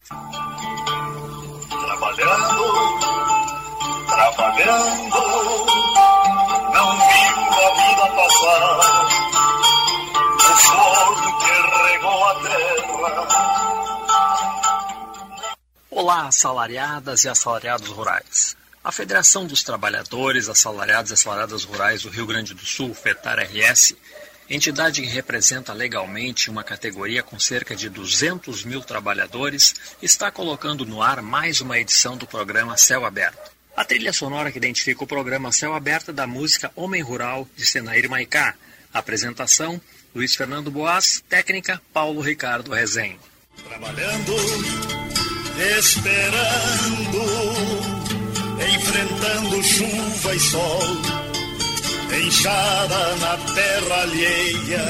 Trabalhando, não viu a vida passar, o fogo que regou a terra. Olá, assalariadas e assalariados rurais. A Federação dos Trabalhadores, Assalariados e Assalariadas Rurais do Rio Grande do Sul, FETAR-RS, entidade que representa legalmente uma categoria com cerca de 200 mil trabalhadores, está colocando no ar mais uma edição do programa Céu Aberto. A trilha sonora que identifica o programa Céu Aberto é da música Homem Rural, de Senair Maicá. Apresentação, Luiz Fernando Boas. Técnica, Paulo Ricardo Rezende. Trabalhando, esperando, enfrentando chuva e sol, enxada na terra alheia,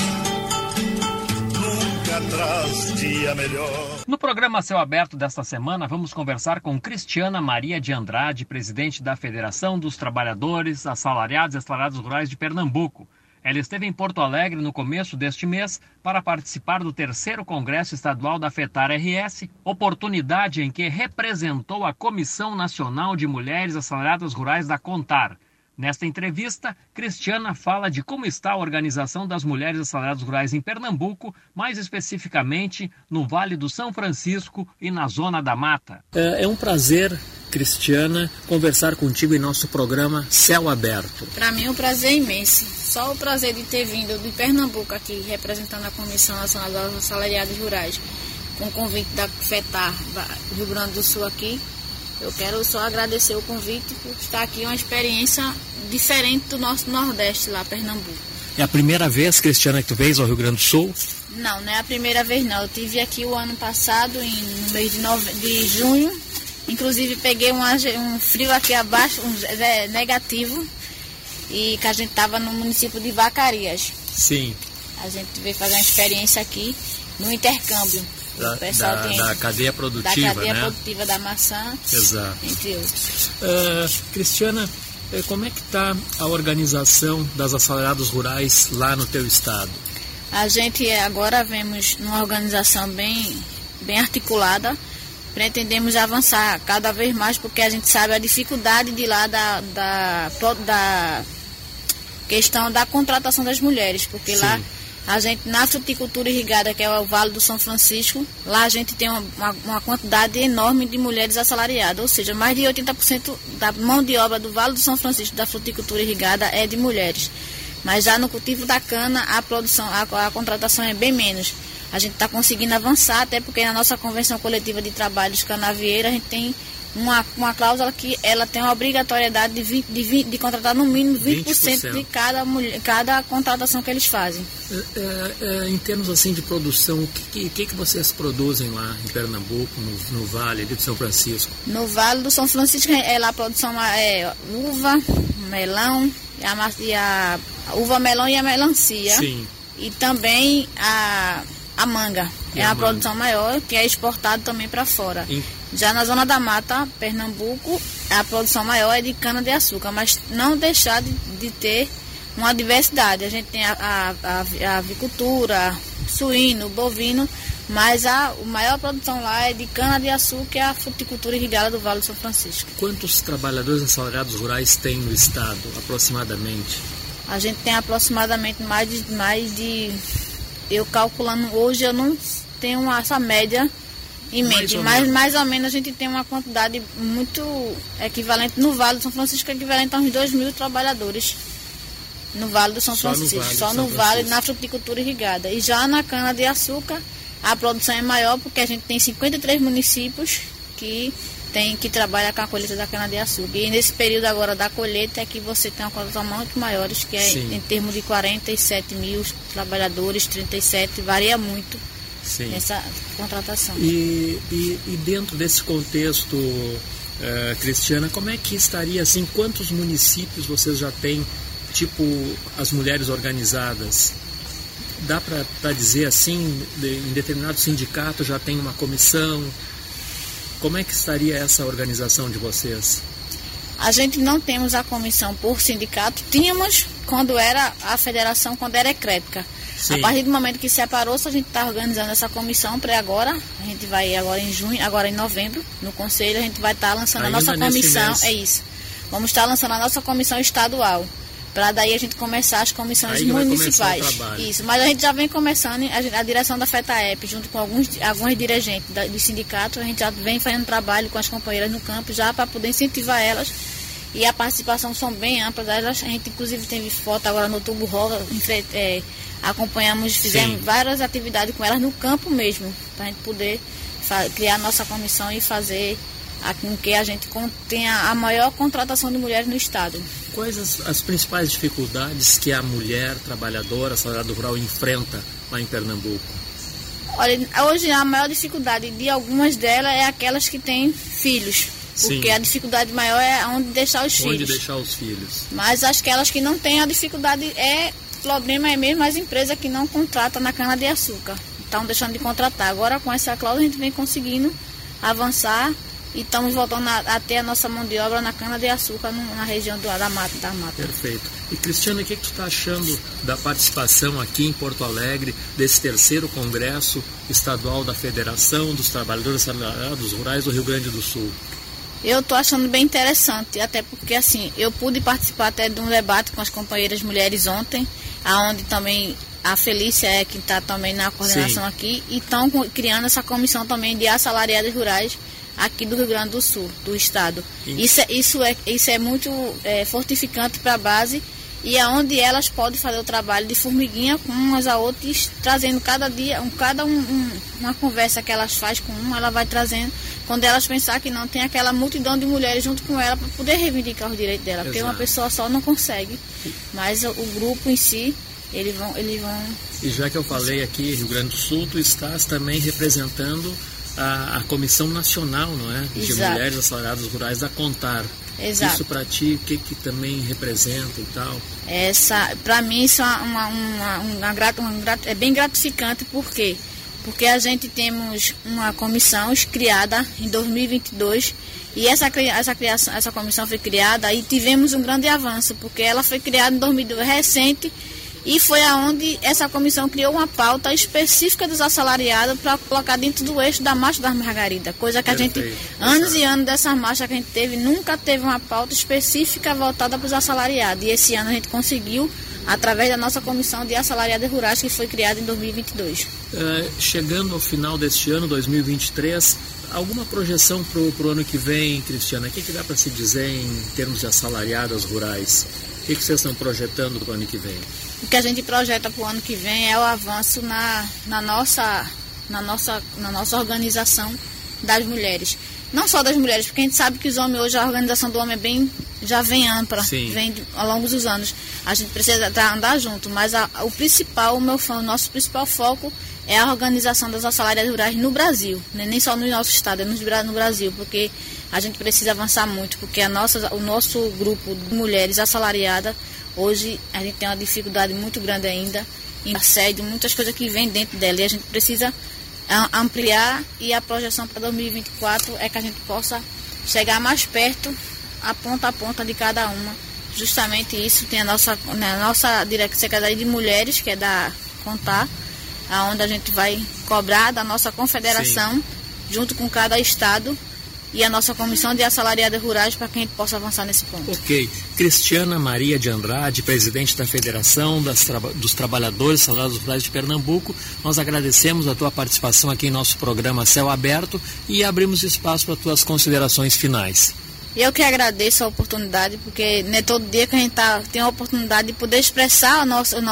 nunca traz dia melhor. No programa Céu Aberto desta semana, vamos conversar com Cristiana Maria de Andrade, presidente da Federação dos Trabalhadores, Assalariados e Assalariadas Rurais de Pernambuco. Ela esteve em Porto Alegre no começo deste mês para participar do 3º Congresso Estadual da FETAR-RS, oportunidade em que representou a Comissão Nacional de Mulheres Assalariadas Rurais da CONTAR. Nesta entrevista, Cristiana fala de como está a organização das mulheres assalariadas rurais em Pernambuco, mais especificamente no Vale do São Francisco e na Zona da Mata. É um prazer, Cristiana, conversar contigo em nosso programa Céu Aberto. Para mim é um prazer imenso. Só o prazer de ter vindo de Pernambuco aqui, representando a Comissão Nacional das Assalariadas Rurais, com o convite da FETAR Rio Grande do Sul aqui. Eu quero só agradecer o convite por estar aqui, uma experiência diferente do nosso Nordeste lá, Pernambuco. É a primeira vez, Cristiana, que tu veio ao Rio Grande do Sul? Não, não é a primeira vez não. Eu estive aqui o ano passado, no mês de junho. Inclusive peguei um frio aqui abaixo, negativo, e que a gente estava no município de Vacarias. Sim. A gente veio fazer uma experiência aqui no intercâmbio. Da cadeia produtiva, da cadeia produtiva da maçã. Exato. Entre outros. Cristiana, como é que está a organização das assalariadas rurais lá no teu estado? A gente agora vemos numa organização bem articulada. Pretendemos avançar cada vez mais, porque a gente sabe a dificuldade de lá da questão da contratação das mulheres, porque sim, lá a gente, na fruticultura irrigada, que é o Vale do São Francisco, lá a gente tem uma quantidade enorme de mulheres assalariadas, ou seja, mais de 80% da mão de obra do Vale do São Francisco da fruticultura irrigada é de mulheres. Mas já no cultivo da cana, a contratação é bem menos. A gente está conseguindo avançar, até porque na nossa convenção coletiva de trabalhos canavieira, a gente tem uma cláusula que ela tem a obrigatoriedade de contratar no mínimo 20% de cada contratação que eles fazem. Em termos assim de produção, o que vocês produzem lá em Pernambuco, no Vale do São Francisco? No Vale do São Francisco, lá a produção é uva, melão, a uva, melão e a melancia. Sim. E também a manga. É a produção maior, que é exportada também para fora. Já na Zona da Mata, Pernambuco, a produção maior é de cana-de-açúcar, mas não deixar de ter uma diversidade. A gente tem a avicultura, suíno, bovino, mas a maior produção lá é de cana-de-açúcar e a fruticultura irrigada do Vale do São Francisco. Quantos trabalhadores assalariados rurais tem no estado, aproximadamente? A gente tem aproximadamente mais de eu calculando hoje, eu não tenho essa média em mente, mas mais ou menos a gente tem uma quantidade muito equivalente no Vale do São Francisco, equivalente a uns 2.000 trabalhadores no Vale do São Francisco, só no Vale, na fruticultura irrigada. E já na cana-de-açúcar, a produção é maior, porque a gente tem 53 municípios que trabalham com a colheita da cana-de-açúcar. E nesse período agora da colheita é que você tem uma produção muito maiores, que é sim, em termos de 47 mil trabalhadores, 37, varia muito. Sim. Nessa contratação. E dentro desse contexto, Cristiana, como é que estaria assim, quantos municípios vocês já têm, tipo, as mulheres organizadas? Dá para dizer assim, em determinado sindicato já tem uma comissão? Como é que estaria essa organização de vocês? A gente não temos a comissão por sindicato, tínhamos quando era a federação, quando era ecrética. Sim. A partir do momento que separou-se, a gente está organizando essa comissão para agora. A gente vai agora em junho, agora em novembro, no Conselho, a gente vai estar lançando a nossa comissão. É isso. Vamos estar lançando a nossa comissão estadual. Para daí a gente começar as comissões municipais. Isso, mas a gente já vem começando, a direção da FETAEP, junto com alguns dirigentes do sindicato, a gente já vem fazendo trabalho com as companheiras no campo, já para poder incentivar elas. E a participação são bem amplas. A gente inclusive teve foto agora no Tubo Rola, acompanhamos, fizemos várias atividades com elas no campo mesmo, para a gente poder criar a nossa comissão e fazer com que a gente tenha a maior contratação de mulheres no estado. Quais as principais dificuldades que a mulher trabalhadora, assalariada rural, enfrenta lá em Pernambuco? Olha, hoje a maior dificuldade de algumas delas é aquelas que têm filhos. Sim. Porque a dificuldade maior é onde deixar os filhos. Onde deixar os filhos. Mas aquelas que não têm a dificuldade, o problema é mesmo as empresas que não contratam na cana-de-açúcar. Estão deixando de contratar. Agora com essa cláusula a gente vem conseguindo avançar. E estamos voltando a ter a nossa mão de obra na cana-de-açúcar na região da mata. Perfeito. E Cristiana, o que tu está achando da participação aqui em Porto Alegre desse terceiro Congresso Estadual da Federação dos Trabalhadores Assalariados Rurais do Rio Grande do Sul? Eu estou achando bem interessante, até porque assim, eu pude participar até de um debate com as companheiras mulheres ontem, aonde também a Felícia que está também na coordenação aqui, e estão criando essa comissão também de assalariadas rurais aqui do Rio Grande do Sul, do estado. Isso é muito fortificante para a base, e é onde elas podem fazer o trabalho de formiguinha com umas a outras, trazendo cada dia, uma conversa que elas fazem com uma, ela vai trazendo, quando elas pensar que não tem aquela multidão de mulheres junto com ela para poder reivindicar os direitos dela. Exato. Porque uma pessoa só não consegue, mas o grupo em si, eles vão... E já que eu falei aqui, Rio Grande do Sul, tu estás também representando a Comissão Nacional, não é? De Exato. Mulheres Assalariadas Rurais da CONTAR. Exato. Isso para ti, o que também representa e tal? Para mim isso é bem gratificante, por quê? Porque a gente temos uma comissão criada em 2022 e essa comissão foi criada e tivemos um grande avanço, porque ela foi criada em 2002, recente, e foi aonde essa comissão criou uma pauta específica dos assalariados para colocar dentro do eixo da Marcha das Margaridas, coisa que a gente, anos e anos dessa marcha que a gente teve, nunca teve uma pauta específica voltada para os assalariados, e esse ano a gente conseguiu, através da nossa comissão de assalariadas rurais, que foi criada em 2022. Chegando ao final deste ano, 2023, alguma projeção para o ano que vem, Cristiana? O que dá para se dizer em termos de assalariadas rurais? O que vocês estão projetando para o ano que vem? O que a gente projeta para o ano que vem é o avanço na nossa organização das mulheres. Não só das mulheres, porque a gente sabe que os homens hoje, a organização do homem já vem ampla, vem ao longo dos anos. A gente precisa andar junto, mas o nosso principal foco é a organização das assalariadas rurais no Brasil, né? Nem só no nosso estado, é no Brasil, porque a gente precisa avançar muito, porque o nosso grupo de mulheres assalariadas, hoje a gente tem uma dificuldade muito grande ainda em assédio, muitas coisas que vêm dentro dela, e a gente precisa ampliar, e a projeção para 2024 é que a gente possa chegar mais perto, a ponta de cada uma. Justamente isso, tem a nossa Secretaria de Mulheres, que é da CONTAR, onde a gente vai cobrar da nossa confederação, junto com cada estado, e a nossa comissão de assalariadas rurais, para que a gente possa avançar nesse ponto. Ok. Cristiana Maria de Andrade, presidente da Federação dos Trabalhadores Assalariados Rurais de Pernambuco, nós agradecemos a tua participação aqui em nosso programa Céu Aberto e abrimos espaço para tuas considerações finais. Eu que agradeço a oportunidade, porque não é todo dia que a gente tem a oportunidade de poder expressar a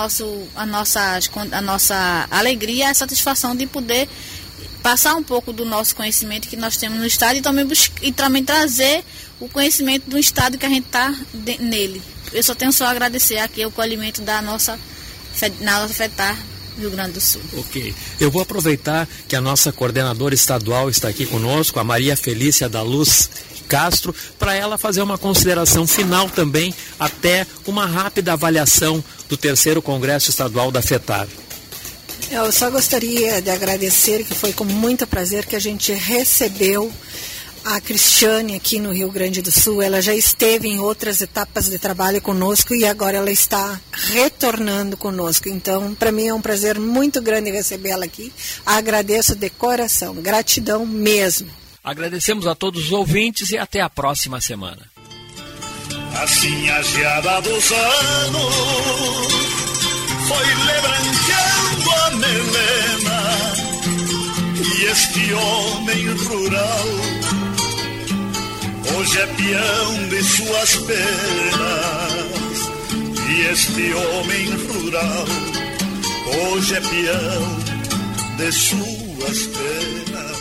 nossa alegria, a satisfação de poder passar um pouco do nosso conhecimento que nós temos no estado e também trazer o conhecimento do estado que a gente está nele. Eu só tenho a agradecer aqui o acolhimento da nossa FETAR Rio Grande do Sul. Ok. Eu vou aproveitar que a nossa coordenadora estadual está aqui conosco, a Maria Felícia da Luz Castro, para ela fazer uma consideração final também, até uma rápida avaliação do terceiro Congresso Estadual da FETAR. Eu só gostaria de agradecer, que foi com muito prazer que a gente recebeu a Cristiane aqui no Rio Grande do Sul. Ela já esteve em outras etapas de trabalho conosco e agora ela está retornando conosco. Então, para mim é um prazer muito grande recebê-la aqui. Agradeço de coração, gratidão mesmo. Agradecemos a todos os ouvintes e até a próxima semana. Assim a geada dos anos foi lebranqueando a melena, e este homem rural hoje é peão de suas penas. E este homem rural hoje é peão de suas penas.